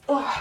Ugh.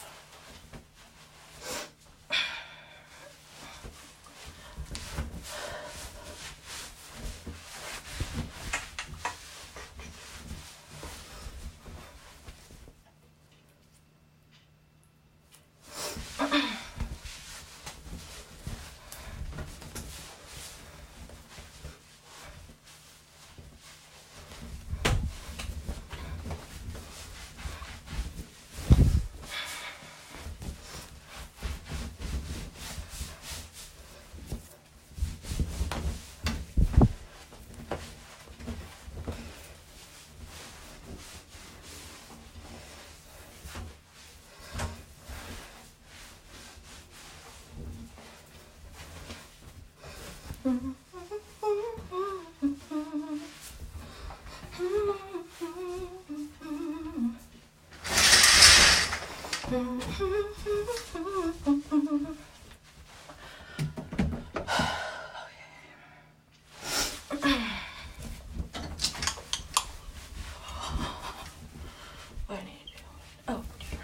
What I need to do? Oh, dear.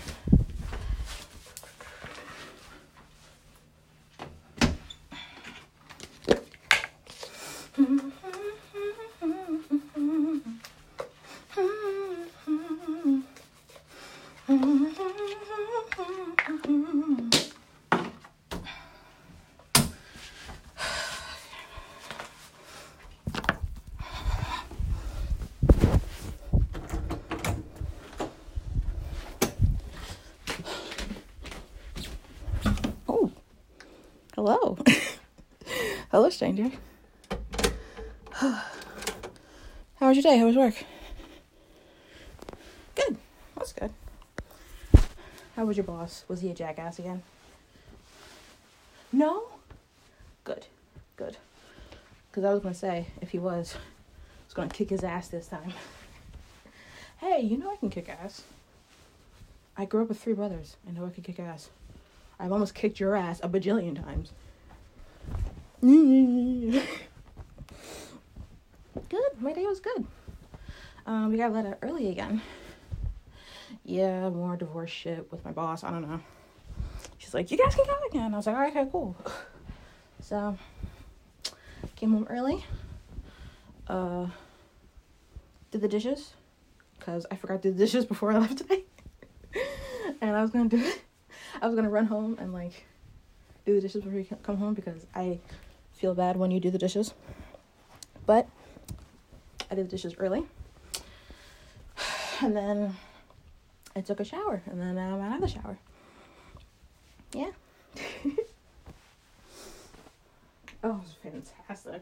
Oh, hello. Hello, stranger. How was your day? How was work? Good. That's good. How was your boss? Was he a jackass again? No? Good. Good. Because I was going to say, if he was going to kick his ass this time. Hey, you know I can kick ass. I grew up with 3 brothers. I know I can kick ass. I've almost kicked your ass a bajillion times. Good. My day was good. We got let out early again. Yeah, more divorce shit with my boss. I don't know. She's like, you guys can go again. I was like, all right, okay, cool. So, came home early. Did the dishes. Because I forgot to do the dishes before I left today. And I was going to do it. I was going to run home and, like, do the dishes before you come home. Because I feel bad when you do the dishes. But I did the dishes early. And then I took a shower. And then I'm out of the shower. Yeah. Oh, it was fantastic.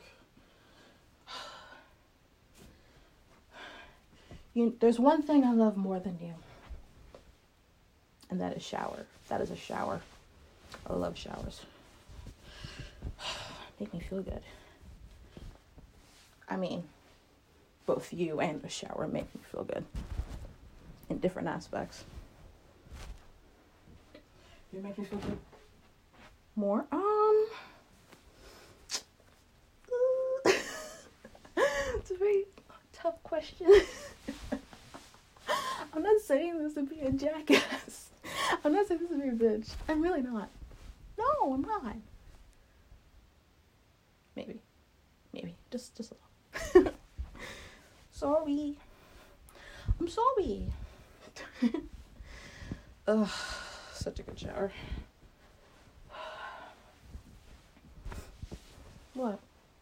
There's one thing I love more than you. And that is shower. That is a shower. I love showers. Make me feel good. I mean, both you and the shower make me feel good. In different aspects. You make me feel good more? It's a very tough question. I'm not saying this to be a jackass. I'm not saying this to be a bitch. I'm really not. No, I'm not. Maybe. Just a little. Sorry. I'm sorry. Ugh, such a good shower. What?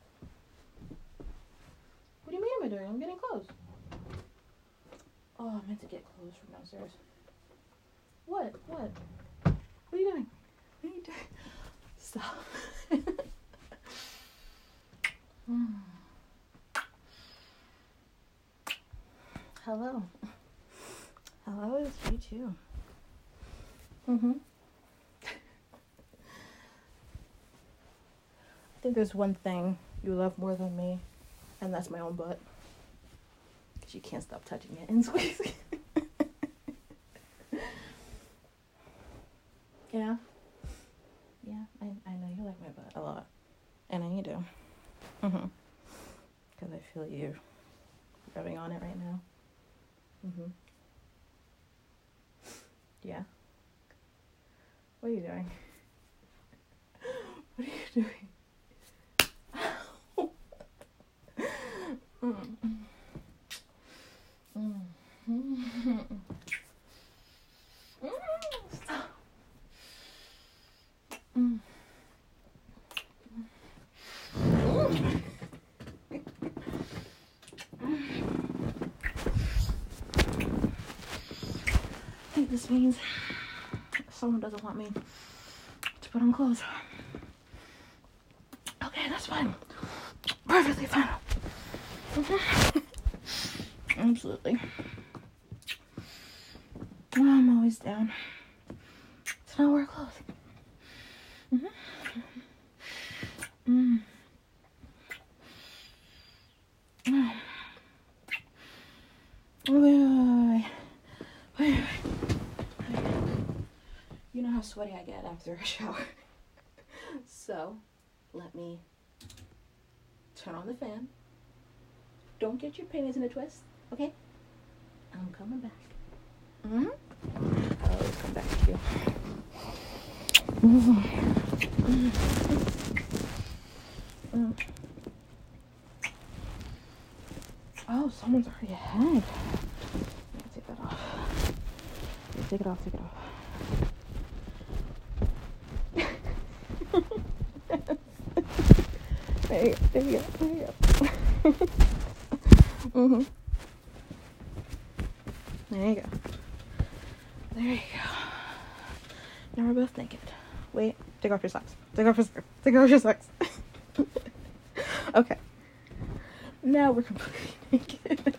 What do you mean am I doing? I'm getting clothes. Oh, I meant to get clothes from downstairs. What? What are you doing? What are you doing? Stop. Hello. Hello, it's you too. I think there's one thing you love more than me, and that's my own butt. Because you can't stop touching it and squeezing. Yeah. Yeah, I know you like my butt a lot. And I need to. Because I feel you rubbing on it right now. Yeah. What are you doing? What are you doing? Stop. I think this means someone doesn't want me to put on clothes. Okay, that's fine. Perfectly fine. Absolutely. I'm always down to not wear clothes. Wait. You know how sweaty I get after a shower. So, let me turn on the fan. Don't get your panties in a twist, okay? I'm coming back. I'll always come back to you. Oh, someone's already ahead. Take that off. Take it off. There you go. There you go. Now we're both naked. Wait, take off your socks. Take off your socks. Okay. Now we're completely naked.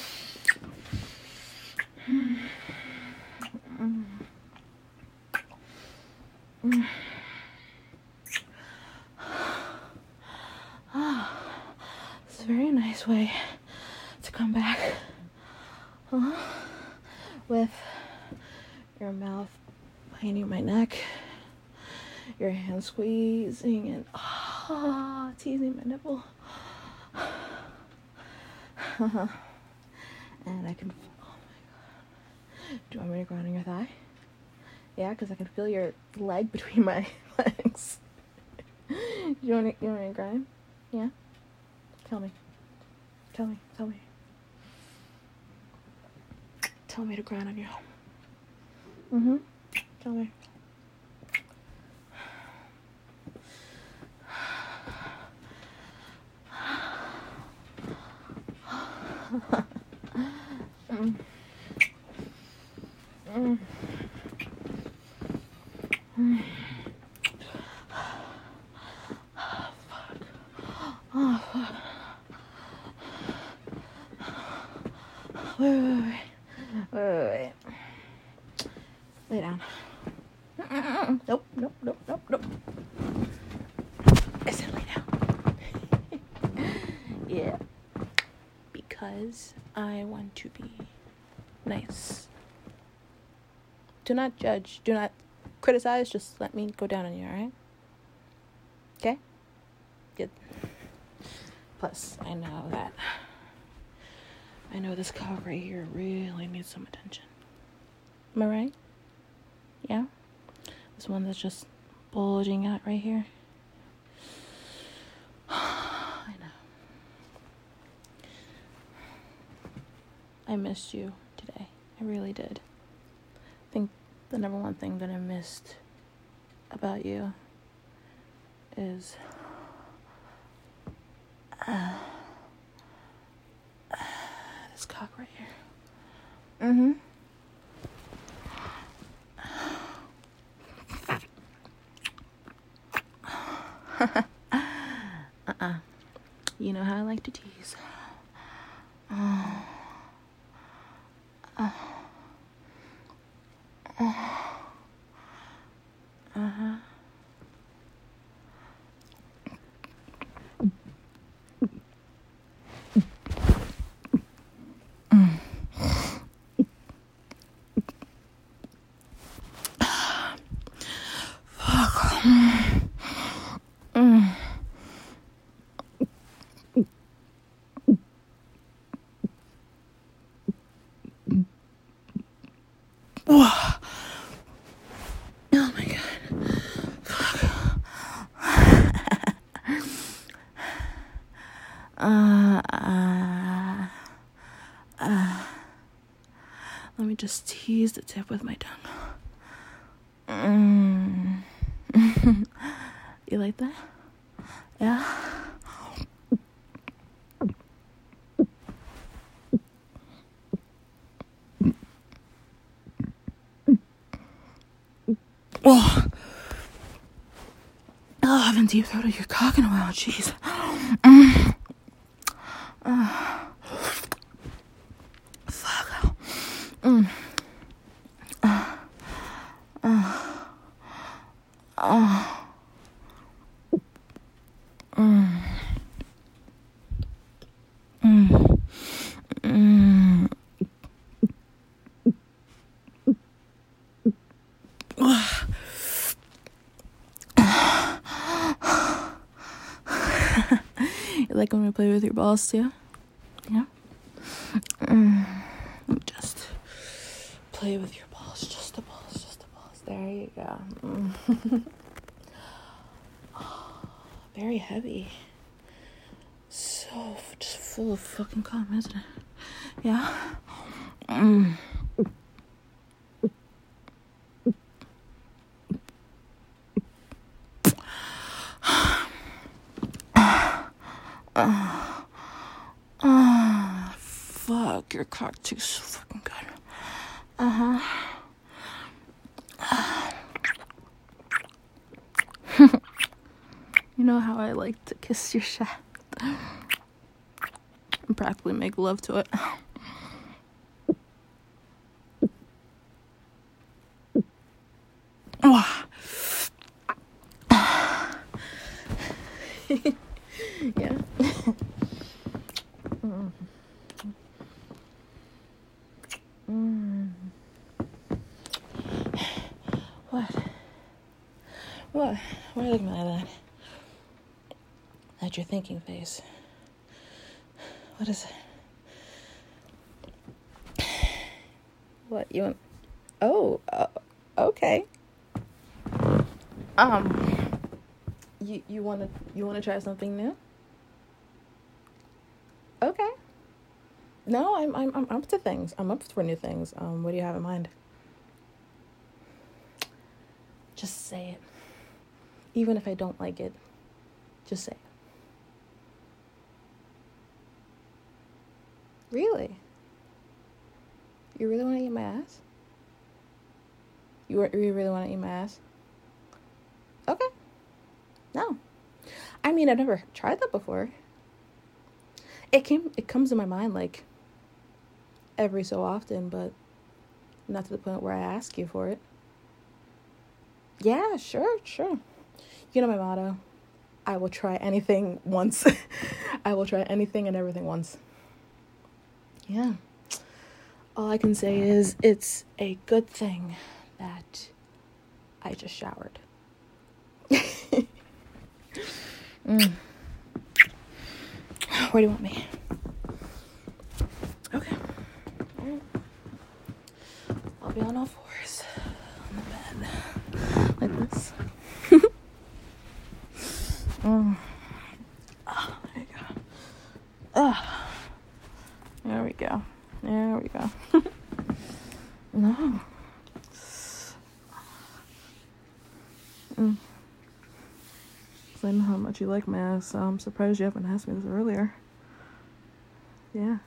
It's a very nice way to come back with your mouth behind my neck, your hand squeezing and teasing my nipple. And I can, oh my god. Do you want me to grind on your thigh? Yeah, because I can feel your leg between my legs. You want me to grind? Yeah? Tell me. Tell me to grind on you. Tell me. Wait. Lay down. Nope. I said lay down. Yeah. Because I want to be nice. Do not judge. Do not criticize. Just let me go down on you, alright? Okay? Good. Plus, I know this cow right here really needs some attention. Am I right? Yeah? This one that's just bulging out right here. I know. I missed you today. I really did. I think the number one thing that I missed about you is this cock right here. You know how I like to tease. just tease the tip with my tongue. You like that? Yeah. Oh, I haven't deep throated your cock in a while. Jeez. Fuck. You like when we play with your balls too? Yeah? Just play with your balls. Just the balls. Just the balls. There you go. Very heavy. So just full of fucking cum, isn't it? Yeah? Fuck, your cock tastes so fucking good. You know how I like to kiss your shaft and practically make love to it. Yeah. What? Why are you looking like that? That's your thinking face. What is it? What, you want... Oh, okay. You wanna try something new? Okay. No, I'm up to things. I'm up for new things. What do you have in mind? Just say it. Even if I don't like it, just say it. Really? You really want to eat my ass? You really want to eat my ass? Okay. No. I mean, I've never tried that before. It comes to my mind like every so often, but not to the point where I ask you for it. Yeah, sure. You know my motto. I will try anything once. I will try anything and everything once. Yeah. All I can say is it's a good thing that I just showered. Where do you want me? Okay. All right. I'll be on all fours on the bed like this. Oh, there you go. There we go. No. I know how much you like my ass, so I'm surprised you haven't asked me this earlier. Yeah.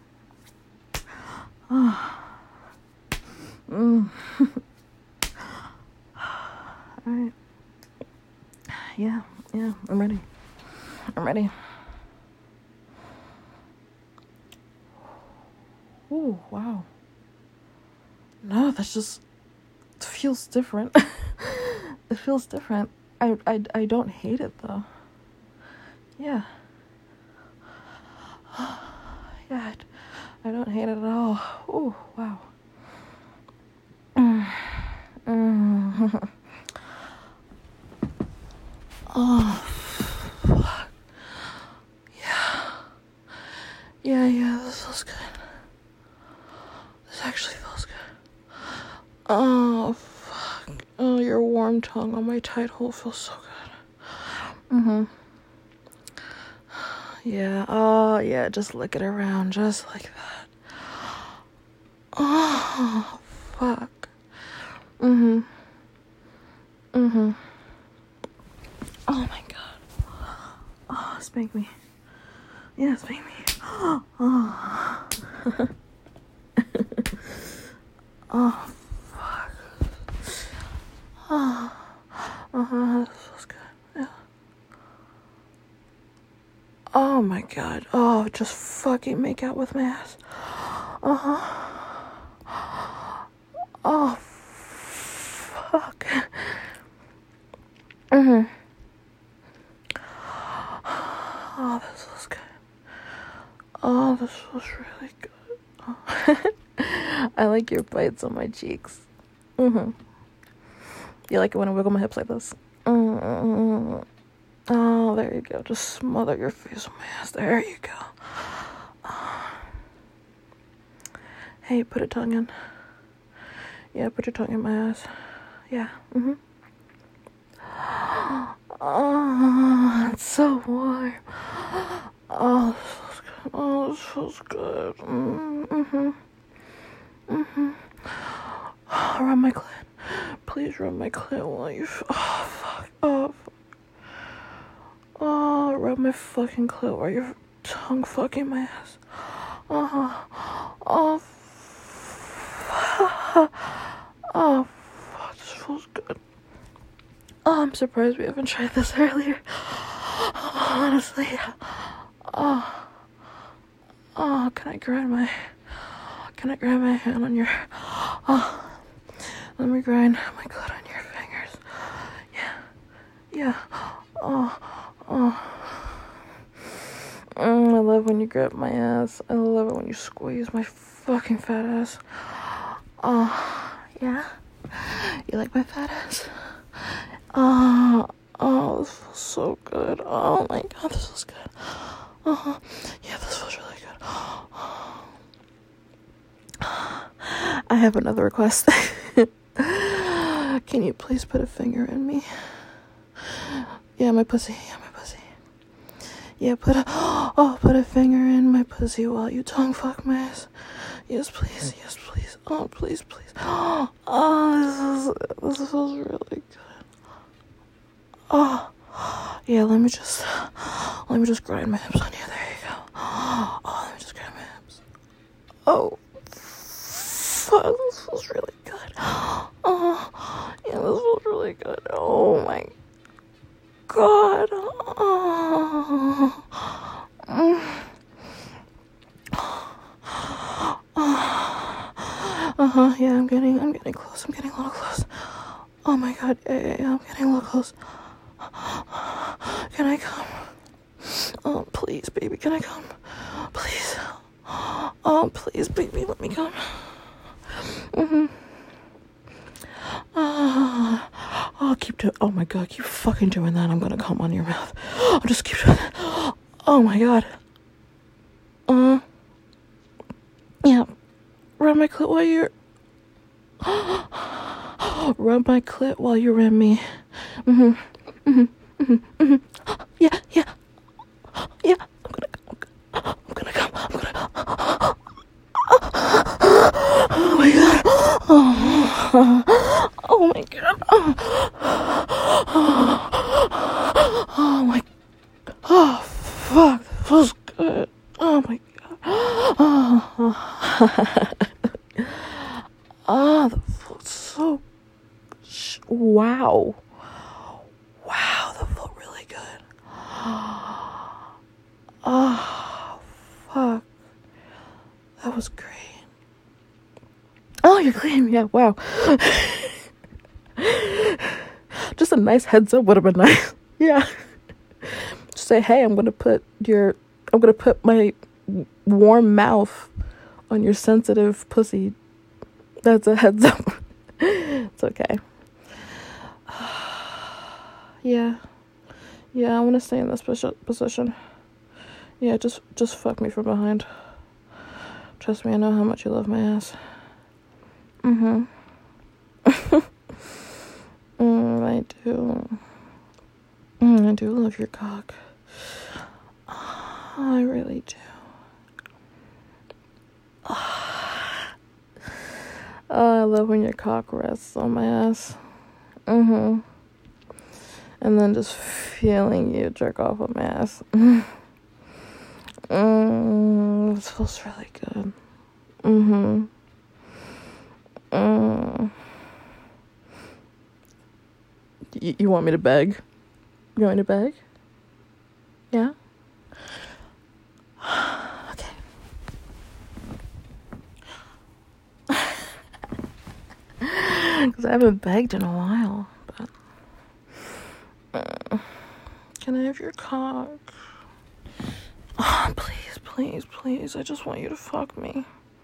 Alright. Yeah, I'm ready. Ooh, wow. No, that's just... It feels different. It feels different. I don't hate it, though. Yeah. Yeah, I don't hate it at all. Ooh, wow. Oh, fuck. Yeah, this feels good. This actually feels good. Oh, fuck. Oh, your warm tongue on my tight hole feels so good. Yeah, oh, yeah, just lick it around, just like that. Oh, fuck. Oh my god. Oh, spank me. Yeah, spank me. Oh. Oh, fuck. Oh. That feels good. Yeah. Oh my god. Oh, just fucking make out with my ass. Oh, fuck. Oh, this feels good. Oh, this feels really good. Oh. I like your bites on my cheeks. You like it when I wiggle my hips like this? Oh, there you go. Just smother your face on my ass. There you go. Hey, put a tongue in. Yeah, put your tongue in my ass. Yeah. Oh, it's so warm. Oh, this feels good. Rub my clit. Please rub my clit while you. Oh, fuck. Oh, rub my fucking clit while your tongue fucking my ass. Oh, fuck. This feels good. Oh, I'm surprised we haven't tried this earlier. Honestly. Can I grind my hand on your... let me grind my clit on your fingers. Yeah. I love when you grab my ass. I love it when you squeeze my fucking fat ass. Yeah? You like my fat ass? This feels so good. Oh my god, this feels good. Yeah, this feels really good. I have another request. Can you please put a finger in me? Yeah, my pussy. Yeah, put a finger in my pussy while you tongue fuck my ass. Yes, please. Oh, please. Oh, this feels really good. Oh, yeah, let me just grind my hips on you. There you go. Oh, let me just grind my hips. Oh, fuck, this feels really good. Oh, yeah, this feels really good. Oh my god. Yeah, I'm getting close. I'm getting a little close. Oh my god, yeah, I'm getting a little close. Can I come? Oh, please, baby, can I come? Please. Oh, please, baby, let me come. Oh, oh my god, keep fucking doing that. I'm gonna come on your mouth. I'll just keep doing that. Oh my god. Yeah. Rub my clit while you're... Rub my clit while you ram me. Yeah. I'm gonna come. Oh my god. Oh my god. Oh my... Oh, fuck. That feels good. Oh my god. That feels so... Wow, that felt really good. Oh, fuck. That was great. Oh, you're clean. Yeah, wow. Just a nice heads up would have been nice. Yeah. Just say, hey, I'm gonna put my warm mouth on your sensitive pussy. That's a heads up. It's okay. Yeah, I want to stay in this position. Yeah, just fuck me from behind. Trust me, I know how much you love my ass. I do. I do love your cock. I really do. Oh, I love when your cock rests on my ass. And then just feeling you jerk off on my ass. This feels really good. You want me to beg? You want me to beg? Yeah? Okay. Because I haven't begged in a while. But can I have your cock? Oh, please, please, please. I just want you to fuck me.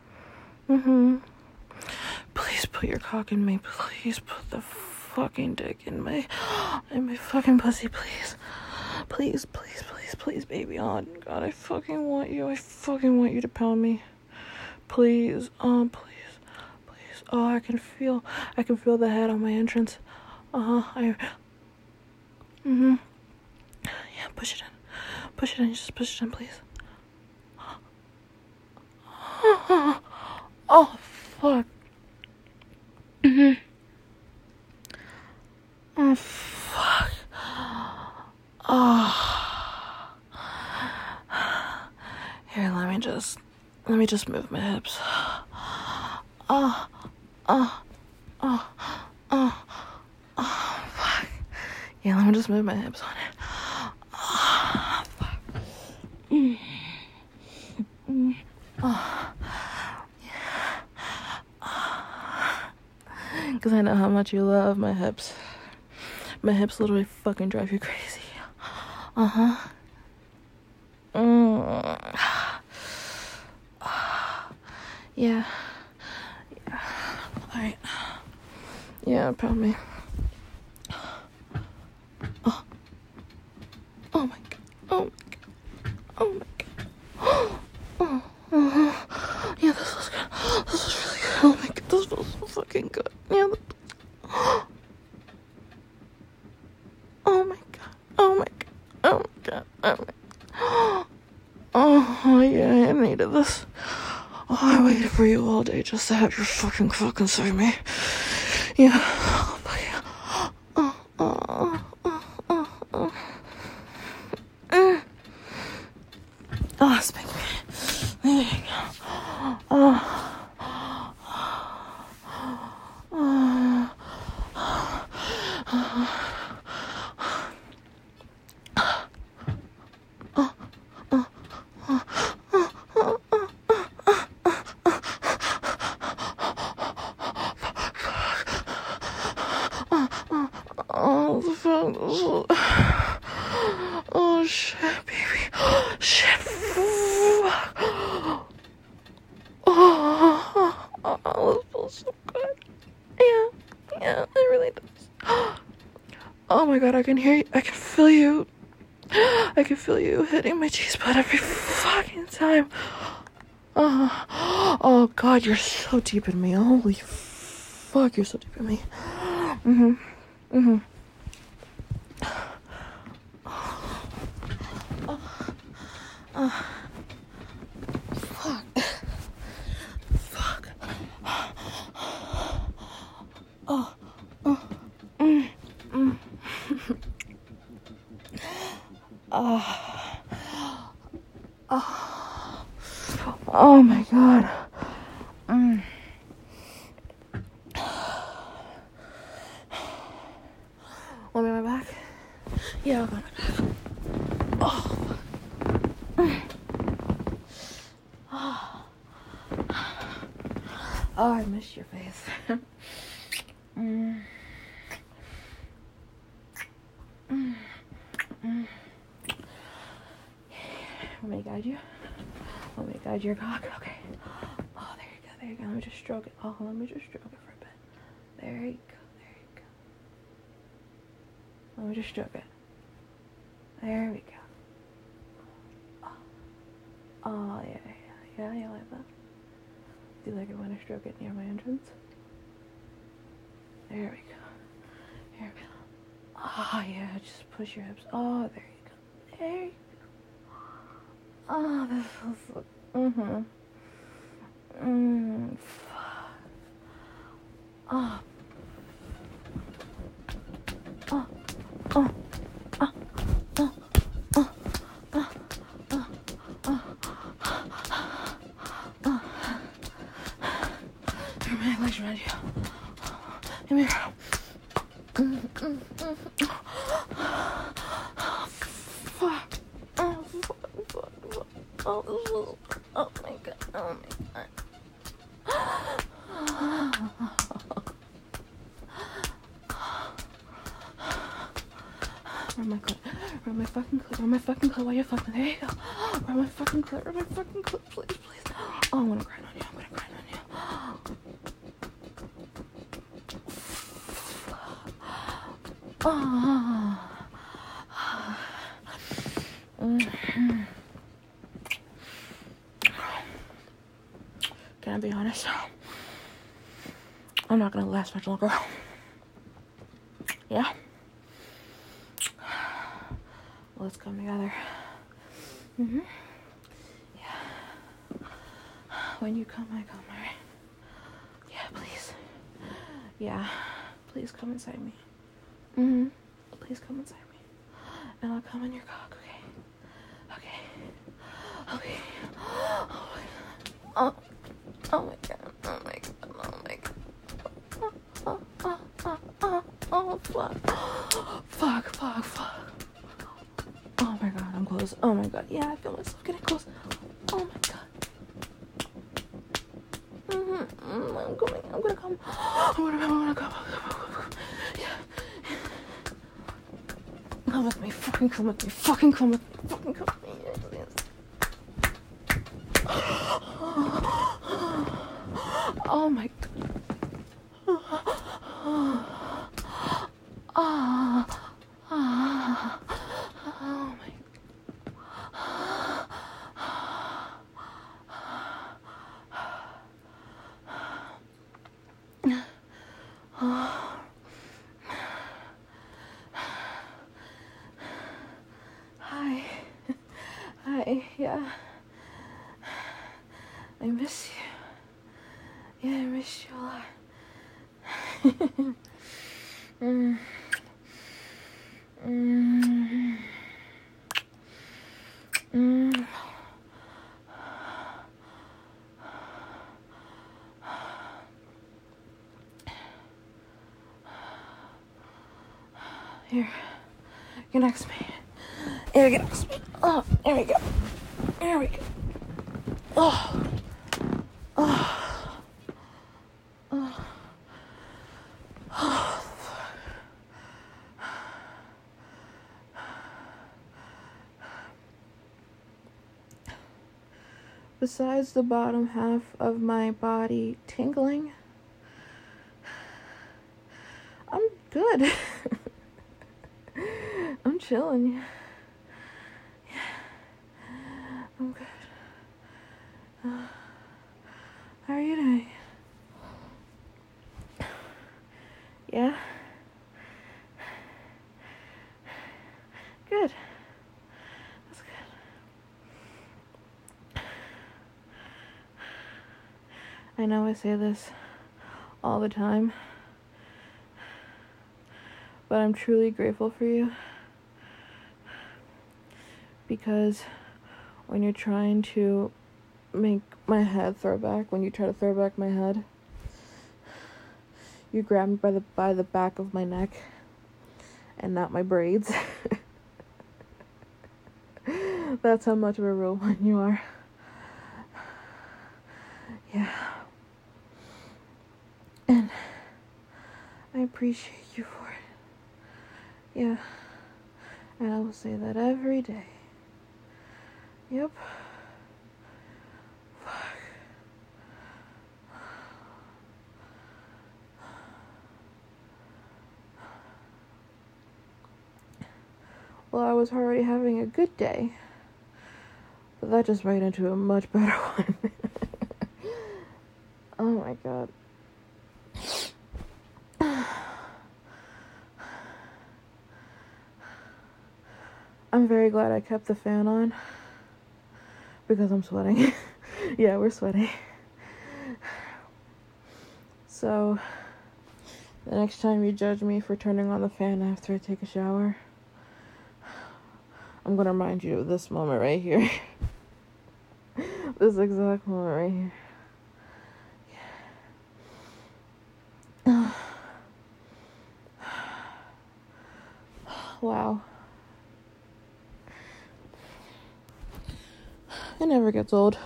Please put your cock in me. Please put the fucking dick in my fucking pussy, please. Please, please, please, please, baby. Oh, God, I fucking want you. I fucking want you to pound me. Please. Oh, please. Please. Oh, I can feel the head on my entrance. Yeah, push it in. Push it in. Just push it in, please. Oh, fuck. Oh, fuck. Oh. Here, let me just move my hips. Fuck. Yeah, let me just move my hips on it. Fuck. Because I know how much you love my hips. My hips literally fucking drive you crazy. Yeah. Alright. Yeah, pound me. Oh my god. Oh my god. Oh my god. Yeah, this feels good. This is really good. Oh my god, this feels so fucking good. Yeah. Oh my god. Oh my god. Oh my god. Oh my god. Oh yeah, I needed this. Oh, I waited for you all day just to have your fucking cock inside me. Yeah. Oh, yeah. Oh, spank me. There you go. Oh shit, baby. Shit. Oh, this feels so good. Yeah, it really does. Oh my god, I can hear you. I can feel you. I can feel you hitting my G-spot every fucking time. Oh god, you're so deep in me. Holy fuck, you're so deep in me. Fuck. Oh my god. Want me on my back? Yeah, I'll go on my back. Oh, I missed your face. Want me to guide you? Want me to guide your cock? Okay. Oh, there you go. Let me just stroke it. Oh, let me just stroke it for a bit. There you go. Let me just stroke it. There we go. Oh, yeah, you like that? Do you like it when I stroke it near my entrance? There we go. Oh, yeah, just push your hips. Oh, there you go. Oh, this feels so... Fuck. Oh. Oh. Oh. Oh. Oh. Oh. Oh. Oh. Oh. My legs around you. Come here. Fuck. Oh, fuck. Oh my god. Oh my god. Rub my clit. Rub my fucking clit. Rub my fucking clit while you're fucking. There you go. Rub my fucking clit. Rub my fucking clit. Please, please. Oh, I'm gonna grind on you. I'm gonna grind on you. Oh. Can I be honest? I'm not gonna last much longer. Yeah? Let's come together. Mm-hmm. Yeah. When you come, I come, alright? Yeah, please. Yeah. Please come inside me. Mm-hmm. Please come inside me. And I'll come in your cock, okay? Okay. Okay. Oh. Oh my god. Oh my god. Oh my god. Oh, fuck. Fuck. Oh my god, I'm close. Oh my god. Yeah, I feel myself getting close. Oh my god. I'm gonna come. Yeah. Come with me. Fucking come with me. Fucking come with me. Fucking come with me. Yes. Oh my god. Hi, yeah. I miss you. Yeah, I miss you a lot. Here, get next to me. Here, get next to me. Oh, there we go. There we go. Oh. Besides the bottom half of my body tingling, I'm good. I'm chilling. Yeah, I'm good. How are you doing? Yeah? Good. That's good. I know I say this all the time, but I'm truly grateful for you, because when you're trying to make my head throw back, when you try to throw back my head, you grab me by the back of my neck and not my braids. That's how much of a real one you are. Yeah. And I appreciate you for it. Yeah. And I will say that every day. Yep. Fuck. Well, I was already having a good day, but that just made into a much better one. Oh my god. I'm very glad I kept the fan on, because I'm sweating. Yeah, we're sweating. So, The next time you judge me for turning on the fan after I take a shower, I'm gonna remind you of this moment right here. This exact moment right here. Wow. It never gets old.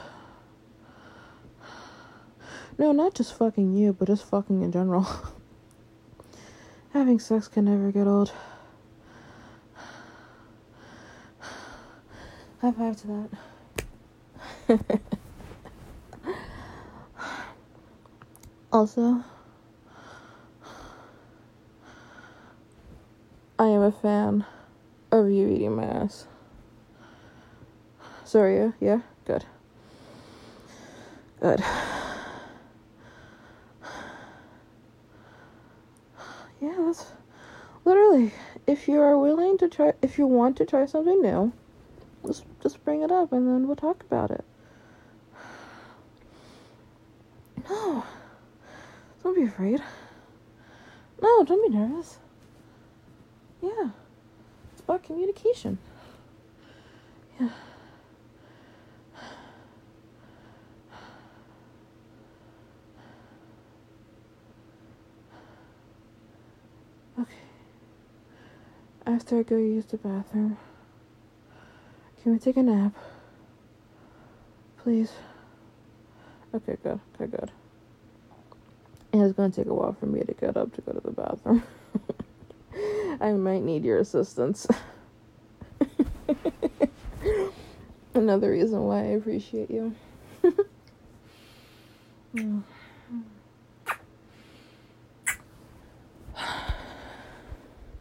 No, not just fucking you, but just fucking in general. Having sex can never get old. High five to that. Also, I am a fan of you eating my ass. Sorry, yeah? Good. Good. Yeah, that's literally, if you are willing to try, if you want to try something new, just bring it up and then we'll talk about it. No, don't be afraid. No, don't be nervous. Yeah, it's about communication. Yeah. Okay. After I go use the bathroom, can we take a nap? Please. Okay, good. Okay, good. And it's gonna take a while for me to get up to go to the bathroom. I might need your assistance. Another reason why I appreciate you.